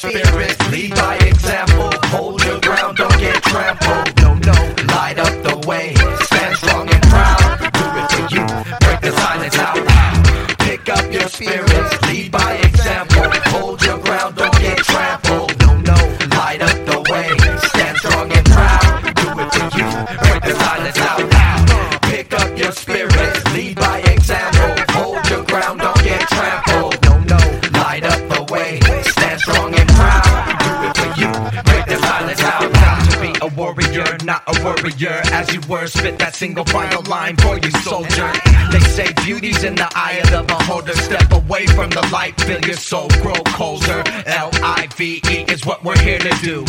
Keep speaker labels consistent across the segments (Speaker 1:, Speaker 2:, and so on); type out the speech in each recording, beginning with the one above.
Speaker 1: spirit, lead by example. Hold your ground, don't get trampled. No, light up the way. Stand strong and proud. Do it for you, break the silence out loud. Pick up your spirits, lead by example. Hold your ground, don't get trampled. No, light up the way. Stand strong and proud. Do it for you, break the silence out loud. Pick up your spirits, lead by example. Hold your ground, don't get trampled. No, light up the way. Stand strong and proud. Do it for you, break the silence out loud. To be a warrior, not a worrier. As you were, spit that single final line for you, soldier. They say beauty's in the eye of the beholder. Step away from the light, feel your soul grow colder. L-I-V-E is what we're here to do.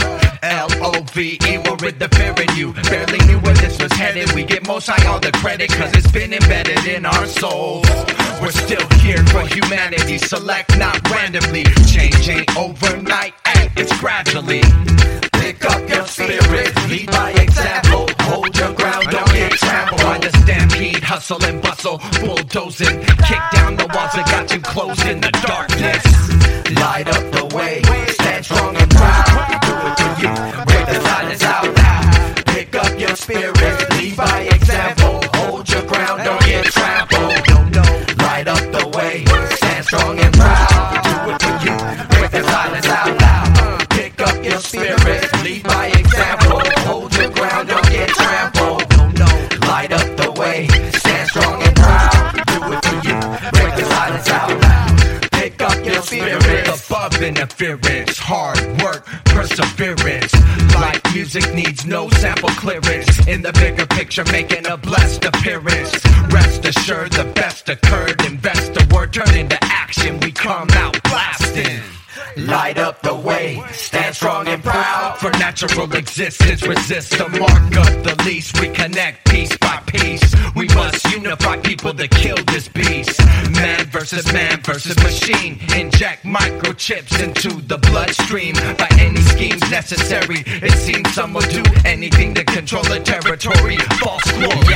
Speaker 1: L-O-V-E will rid the fear in you. Barely knew where this was headed. We get most high all the credit, cause it's been embedded in our souls. We're still here for humanity. Select not randomly. Change ain't overnight, it's gradually. Pick up your spirit, lead by example. Hold your ground, don't get trampled by the stampede, hustle and bustle, bulldozing. Kick down the walls that got you closed in the darkness. Light up the way, stand strong and proud. Do it for you, break the silence out loud. Pick up your spirit, lead by example. Hold your ground, don't get trampled. Light up the way, stand strong and proud. Do it for you, break the silence out loud. Pick up your spirit, lead by example. Hold your ground, don't get trampled. Light up the way, stand strong and proud. Do it for you, break the silence out loud. Pick up your spirit. Above interference, hard work, perseverance. Like music needs no sample clearance. In the bigger picture, making a blessed appearance. Rest assured, the best occurred. Invest the word, turn into action. We come out blasting. Light up the way, stand strong and proud. For natural existence, resist the mark of the least. We connect piece by piece. We must unify people to kill this beast. Man versus machine. Inject microchips into the bloodstream. By any schemes necessary. It seems some will do anything to control the territory. False glory.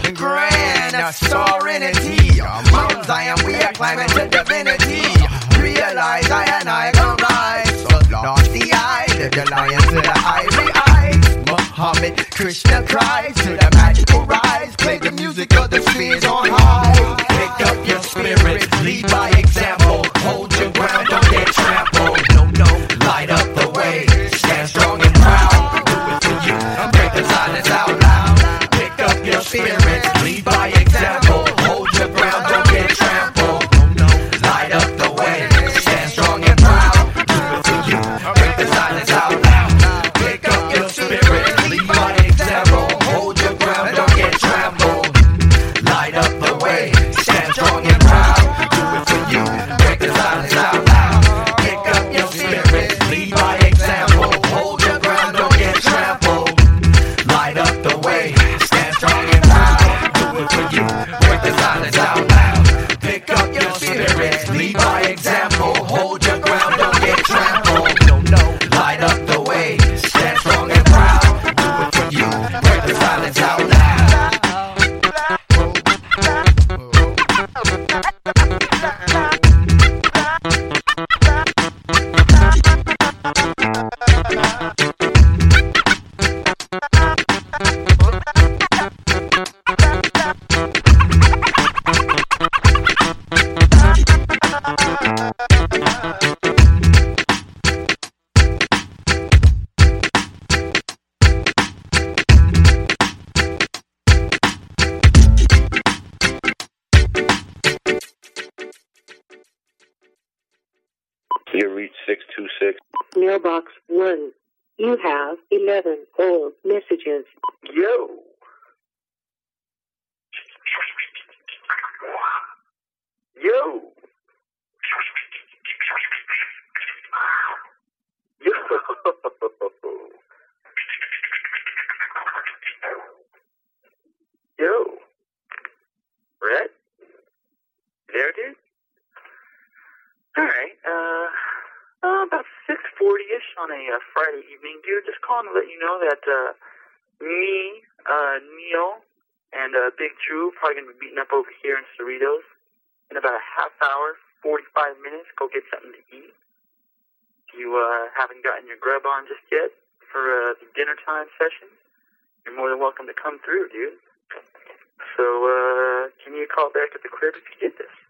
Speaker 2: Grand serenity. Mount Zion, we are climbing to divinity. Realize I gon' rise. So lost the eye, the lion to the ivory eyes. Muhammad, Krishna Christ, to the magical rise. Play the music of the spheres on high.
Speaker 1: Pick up your spirit, lead by example. Hold your ground, don't get trampled. No, light up the way, stand strong and proud. Do it for you, break the silence out loud. Pick up your spirit, lead by example. Hold your ground, don't get trampled. Light up the way, stand strong and proud. Do it for you, break the silence out loud. Pick up your spirit, lead by example. Hold your ground, don't get trampled. Light up the way, stand strong and proud. Do it for you, break the silence out loud. Pick up your spirit, lead by example. Hold your ground, don't get trampled. Light up the way, stand strong and proud. Do it for you, break the silence out loud. Pick up your spirit, lead by example. Hold your ground, don't get trampled. Light up the way, stand strong and proud. Do it for you, break the silence out loud.
Speaker 3: You reach 626.
Speaker 4: Mailbox 1. You have 11 old messages.
Speaker 3: Yo. Yo. Yo. Red? There, dude? Alright, about 6:40-ish on a Friday evening, dude. Just calling to let you know that me, Neil, and Big Drew probably going to be meeting up over here in Cerritos in about a half hour, 45 minutes. Go get something to eat. you haven't gotten your grub on just yet for the dinner time session, you're more than welcome to come through, dude. So, give me a call back at the crib if you get this.